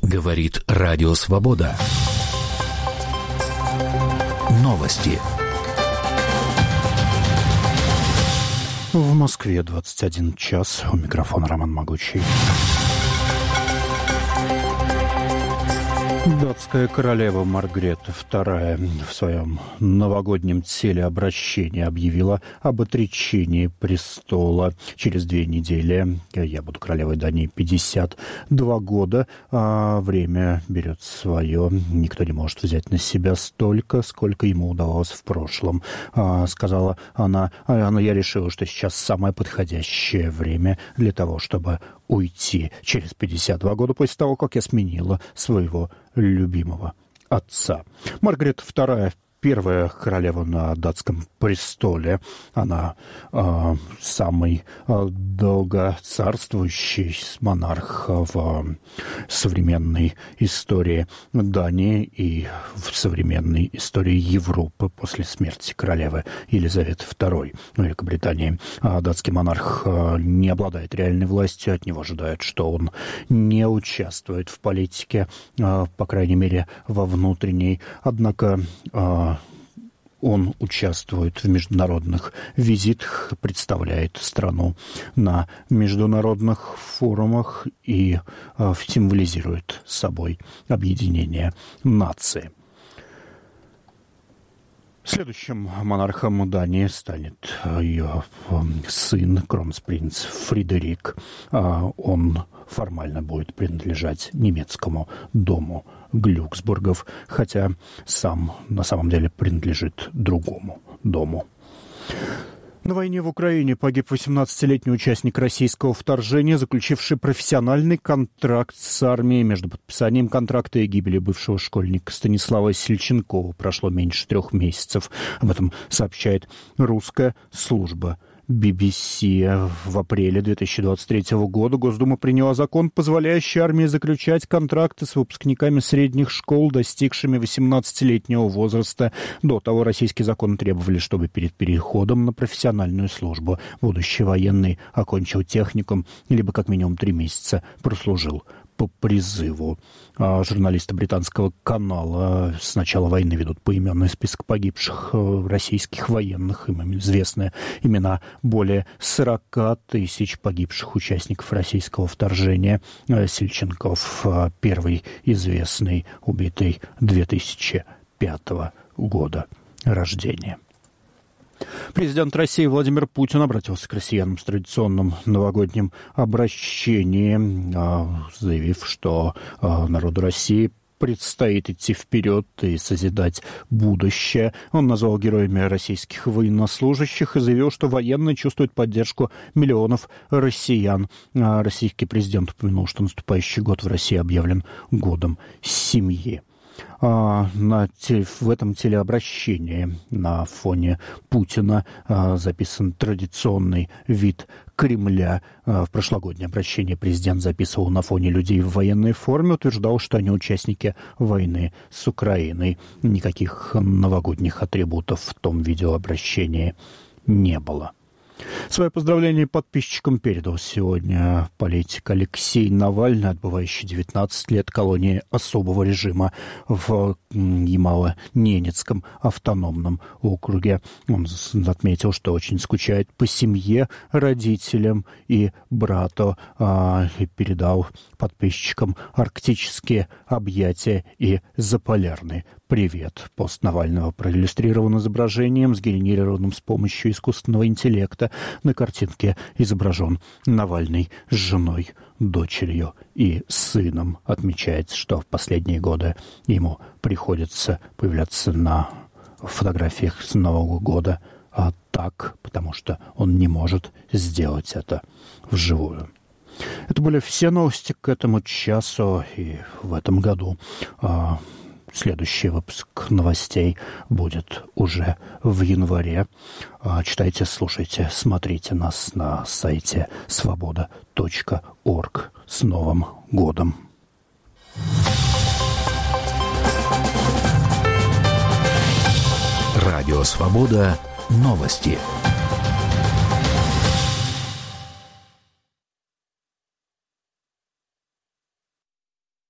Говорит Радио Свобода. Новости. В Москве 21 час. У микрофона Роман Могучий. Датская королева Маргрета II в своем новогоднем телеобращении объявила об отречении престола. Через 2 недели я буду королевой Дании 52 года, а время берет свое. Никто не может взять на себя столько, сколько ему удавалось в прошлом, сказала она. Я решила, что сейчас самое подходящее время для того, чтобы уйти через 52 года после того, как я сменила своего любимого отца. Маргарета II, первая королева на датском престоле. Она самый долгоцарствующий монарх в современной истории Дании и в современной истории Европы после смерти королевы Елизаветы II в Великобритании. Датский монарх не обладает реальной властью, от него ожидают, что он не участвует в политике, по крайней мере, во внутренней. Однако он участвует в международных визитах, представляет страну на международных форумах и символизирует собой объединение нации. Следующим монархом Дании станет ее сын, кронпринц Фредерик. Он формально будет принадлежать немецкому дому Глюксбургов, хотя сам на самом деле принадлежит другому дому. На войне в Украине погиб 18-летний участник российского вторжения, заключивший профессиональный контракт с армией. Между подписанием контракта и гибелью бывшего школьника Станислава Сельченкова прошло меньше 3 месяцев. Об этом сообщает русская служба BBC. В апреле 2023 года Госдума приняла закон, позволяющий армии заключать контракты с выпускниками средних школ, достигшими 18-летнего возраста. До того российские законы требовали, чтобы перед переходом на профессиональную службу будущий военный окончил техникум, либо как минимум 3 месяца прослужил по призыву. Журналисты британского канала с начала войны ведут поименный список погибших российских военных. Им известны имена более 40 тысяч погибших участников российского вторжения. Сельченков первый известный, убитый 2005 года рождения. Президент России Владимир Путин обратился к россиянам с традиционным новогодним обращением, заявив, что народу России предстоит идти вперед и созидать будущее. Он назвал героями российских военнослужащих и заявил, что военные чувствуют поддержку миллионов россиян. Российский президент упомянул, что наступающий год в России объявлен годом семьи. В этом телеобращении на фоне Путина записан традиционный вид Кремля. В прошлогоднее обращение президент записывал на фоне людей в военной форме, утверждал, что они участники войны с Украиной. Никаких новогодних атрибутов в том видеообращении не было. Свое поздравление подписчикам передал сегодня политик Алексей Навальный, отбывающий 19 лет колонии особого режима в Ямало-Ненецком автономном округе. Он отметил, что очень скучает по семье, родителям и брату, и передал подписчикам арктические объятия и заполярный привет. Пост Навального проиллюстрирован изображением, сгенерированным с помощью искусственного интеллекта. На картинке изображен Навальный с женой, дочерью и сыном. Отмечается, что в последние годы ему приходится появляться на фотографиях с Нового года так, потому что он не может сделать это вживую. Это были все новости к этому часу и в этом году. Следующий выпуск новостей будет уже в январе. Читайте, слушайте, смотрите нас на сайте svoboda.org. С Новым годом! Радио Свобода. Новости.